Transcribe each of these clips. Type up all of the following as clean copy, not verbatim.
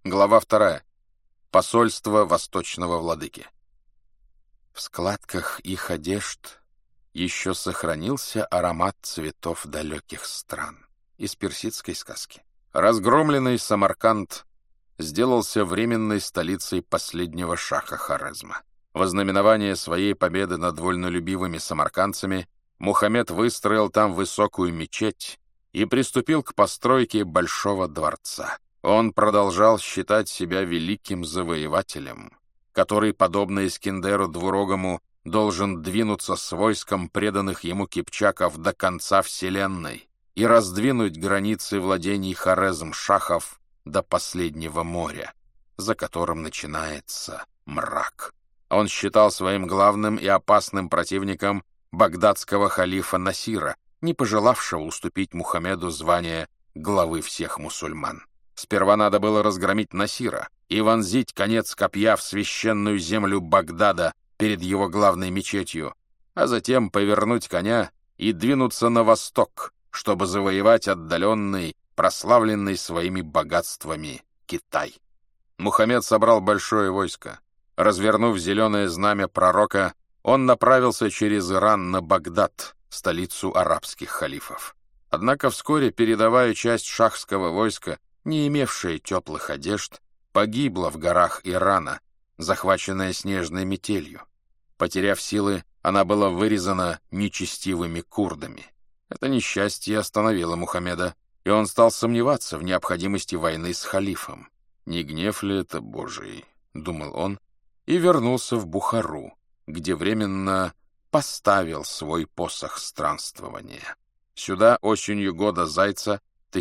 Глава 2. Посольство восточного владыки. В складках их одежд еще сохранился аромат цветов далеких стран из персидской сказки. Разгромленный Самарканд сделался временной столицей последнего шаха Хорезма. Во знаменование своей победы над вольнолюбивыми самаркандцами Мухаммед выстроил там высокую мечеть и приступил к постройке большого дворца. Он продолжал считать себя великим завоевателем, который, подобно Искендеру Двурогому, должен двинуться с войском преданных ему кипчаков до конца вселенной и раздвинуть границы владений Хорезм-шахов до последнего моря, за которым начинается мрак. Он считал своим главным и опасным противником багдадского халифа Насира, не пожелавшего уступить Мухаммеду звание главы всех мусульман. Сперва надо было разгромить Насира и вонзить конец копья в священную землю Багдада перед его главной мечетью, а затем повернуть коня и двинуться на восток, чтобы завоевать отдаленный, прославленный своими богатствами Китай. Мухаммед собрал большое войско. Развернув зеленое знамя пророка, он направился через Иран на Багдад, столицу арабских халифов. Однако вскоре передовая часть шахского войска, не имевшая теплых одежд, погибла в горах Ирана, захваченная снежной метелью. Потеряв силы, она была вырезана нечестивыми курдами. Это несчастье остановило Мухаммеда, и он стал сомневаться в необходимости войны с халифом. «Не гнев ли это Божий?» — думал он, и вернулся в Бухару, где временно поставил свой посох странствования. Сюда осенью года Зайца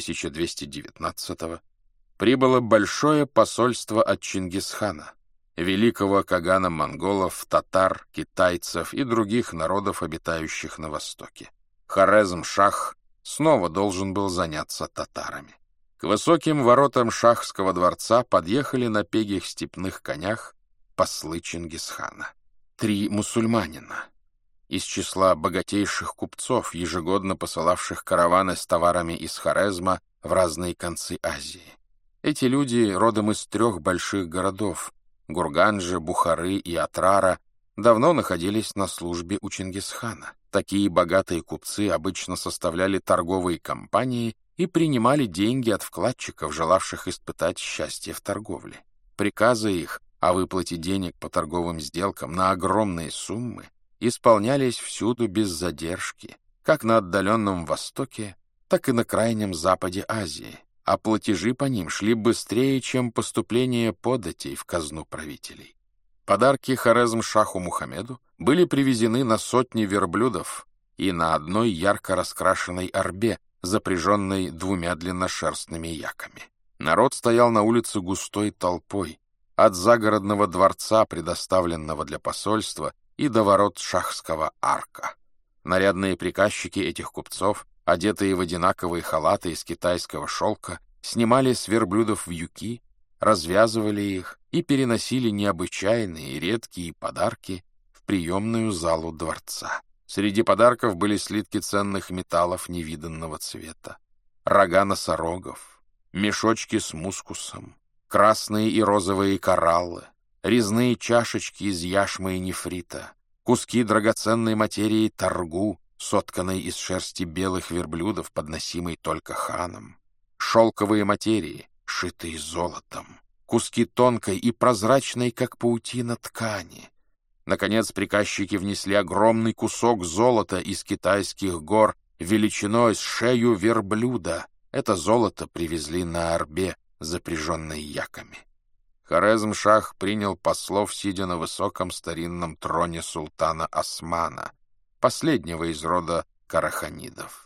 1219-го прибыло большое посольство от Чингисхана, великого кагана монголов, татар, китайцев и других народов, обитающих на востоке. Хорезм-шах снова должен был заняться татарами. К высоким воротам шахского дворца подъехали на пегих степных конях послы Чингисхана. 3 мусульманина из числа богатейших купцов, ежегодно посылавших караваны с товарами из Хорезма в разные концы Азии. Эти люди, родом из 3 больших городов — Гурганджа, Бухары и Атрара, давно находились на службе у Чингисхана. Такие богатые купцы обычно составляли торговые компании и принимали деньги от вкладчиков, желавших испытать счастье в торговле. Приказы их о выплате денег по торговым сделкам на огромные суммы исполнялись всюду без задержки, как на отдаленном Востоке, так и на крайнем Западе Азии, а платежи по ним шли быстрее, чем поступление податей в казну правителей. Подарки Хорезм-шаху Мухаммеду были привезены на сотни верблюдов и на одной ярко раскрашенной арбе, запряженной 2 длинношерстными яками. Народ стоял на улице густой толпой, от загородного дворца, предоставленного для посольства, и до ворот шахского арка. Нарядные приказчики этих купцов, одетые в одинаковые халаты из китайского шелка, снимали с верблюдов вьюки, развязывали их и переносили необычайные и редкие подарки в приемную залу дворца. Среди подарков были слитки ценных металлов невиданного цвета, рога носорогов, мешочки с мускусом, красные и розовые кораллы, резные чашечки из яшмы и нефрита, куски драгоценной материи таргу, сотканной из шерсти белых верблюдов, подносимой только ханом, шелковые материи, шитые золотом, куски тонкой и прозрачной, как паутина, ткани. Наконец, приказчики внесли огромный кусок золота из китайских гор величиной с шею верблюда. Это золото привезли на арбе, запряженной яками. Хорезм-шах принял послов, сидя на высоком старинном троне султана Османа, последнего из рода караханидов.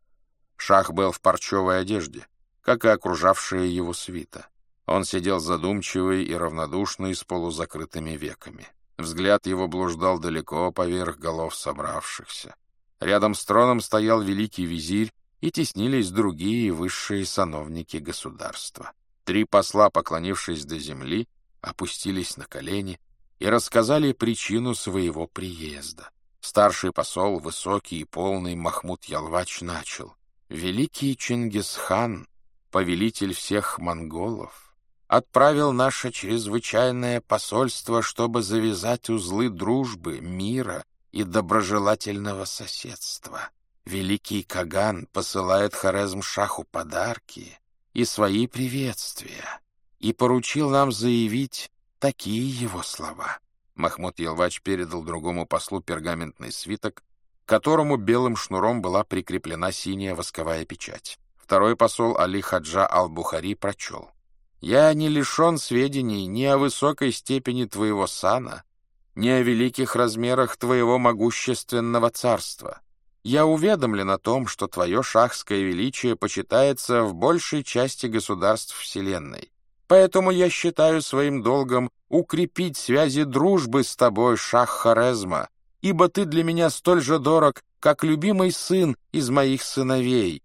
Шах был в парчевой одежде, как и окружавшая его свита. Он сидел задумчивый и равнодушный с полузакрытыми веками. Взгляд его блуждал далеко поверх голов собравшихся. Рядом с троном стоял великий визирь, и теснились другие высшие сановники государства. 3 посла, поклонившись до земли, опустились на колени и рассказали причину своего приезда. Старший посол, высокий и полный Махмуд Ялвач, начал: «Великий Чингисхан, повелитель всех монголов, отправил наше чрезвычайное посольство, чтобы завязать узлы дружбы, мира и доброжелательного соседства. Великий Каган посылает Хорезм-Шаху подарки и свои приветствия и поручил нам заявить такие его слова». Махмуд Ялвач передал другому послу пергаментный свиток, к которому белым шнуром была прикреплена синяя восковая печать. Второй посол Али Хаджа Ал-Бухари прочел: «Я не лишен сведений ни о высокой степени твоего сана, ни о великих размерах твоего могущественного царства. Я уведомлен о том, что твое шахское величие почитается в большей части государств Вселенной. Поэтому я считаю своим долгом укрепить связи дружбы с тобой, шах Хорезма, ибо ты для меня столь же дорог, как любимый сын из моих сыновей».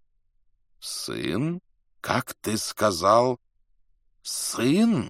«Сын? Как ты сказал? Сын?»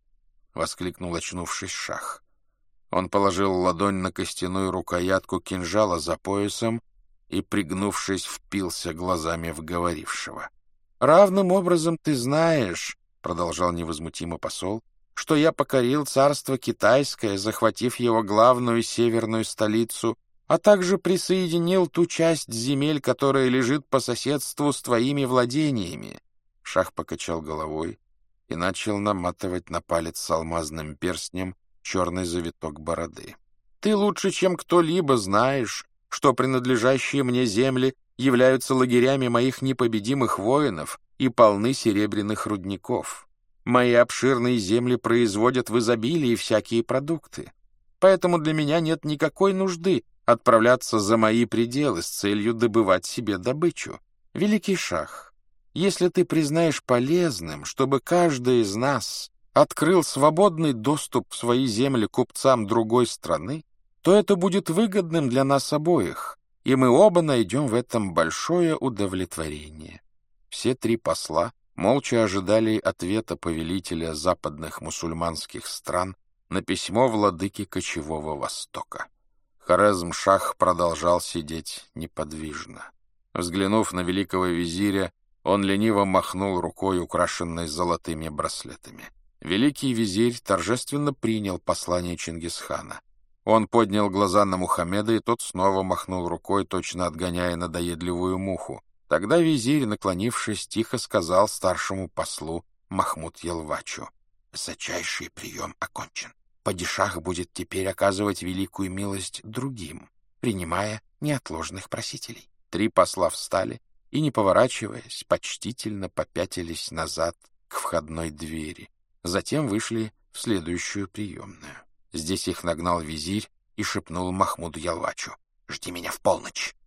— воскликнул, очнувшись, шах. Он положил ладонь на костяную рукоятку кинжала за поясом и, пригнувшись, впился глазами в говорившего. «Равным образом ты знаешь, — продолжал невозмутимо посол, — что я покорил царство Китайское, захватив его главную северную столицу, а также присоединил ту часть земель, которая лежит по соседству с твоими владениями». Шах покачал головой и начал наматывать на палец с алмазным перстнем черный завиток бороды. «Ты лучше, чем кто-либо, знаешь, что принадлежащие мне земли являются лагерями моих непобедимых воинов и полны серебряных рудников. Мои обширные земли производят в изобилии всякие продукты. Поэтому для меня нет никакой нужды отправляться за мои пределы с целью добывать себе добычу. Великий шах, если ты признаешь полезным, чтобы каждый из нас открыл свободный доступ в свои земли купцам другой страны, то это будет выгодным для нас обоих, и мы оба найдем в этом большое удовлетворение». Все три посла молча ожидали ответа повелителя западных мусульманских стран на письмо владыки кочевого Востока. Хорезм-Шах продолжал сидеть неподвижно. Взглянув на великого визиря, он лениво махнул рукой, украшенной золотыми браслетами. Великий визирь торжественно принял послание Чингисхана. Он поднял глаза на Мухаммеда, и тот снова махнул рукой, точно отгоняя надоедливую муху. Тогда визирь, наклонившись, тихо сказал старшему послу Махмуд Ялвачу: «Высочайший прием окончен. Падишах будет теперь оказывать великую милость другим, принимая неотложных просителей». Три посла встали и, не поворачиваясь, почтительно попятились назад к входной двери. Затем вышли в следующую приемную. Здесь их нагнал визирь и шепнул Махмуду Ялвачу: «Жди меня в полночь».